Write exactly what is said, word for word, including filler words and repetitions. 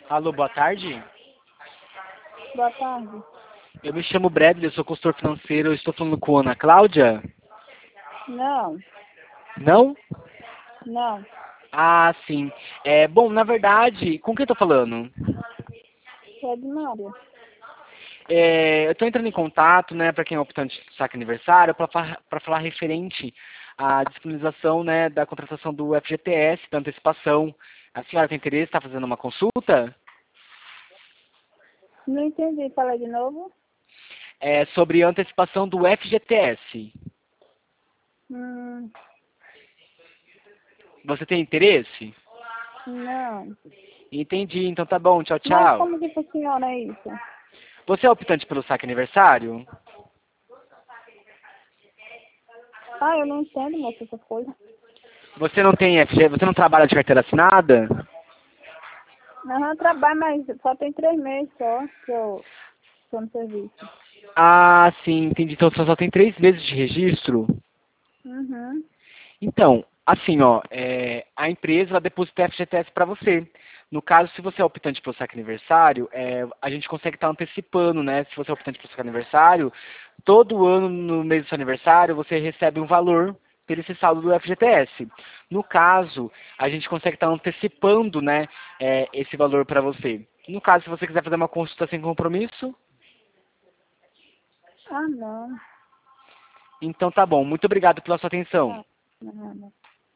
Alô, boa tarde. Boa tarde. Eu me chamo Bradley, eu sou consultor financeiro, eu estou falando com a Ana Cláudia? Não, Não? não. Ah, sim. É, bom, na verdade, com quem eu tô falando? É de Mária. É, eu estou entrando em contato, né, para quem é optante do saque aniversário, para falar referente à disponibilização, né, da contratação do F G T S, da antecipação. A senhora tem interesse, está fazendo uma consulta? Não entendi. Fala de novo. É, sobre a antecipação do F G T S. Hum, Você tem interesse? não. Entendi, então tá bom, tchau, Mas tchau. como que funciona isso? Você é optante pelo saque aniversário? Ah, eu não entendo, moça, essas coisas. Você não tem F G, você não trabalha de carteira assinada? Não, eu trabalho, mas só tem três meses só que eu estou no serviço. Ah, sim, entendi. Então você só tem três meses de registro? Uhum. Então, assim, ó, é, a empresa vai depositar F G T S para você. No caso, se você é optante pelo saque aniversário, é, a gente consegue estar antecipando, né? Se você é optante pelo saque aniversário, todo ano, no mês do seu aniversário, você recebe um valor pelo esse saldo do F G T S. No caso, a gente consegue estar antecipando, né, é, esse valor para você. No caso, se você quiser fazer uma consulta sem compromisso, Ah, não. então tá bom. Muito obrigado pela sua atenção. Ah, não, não.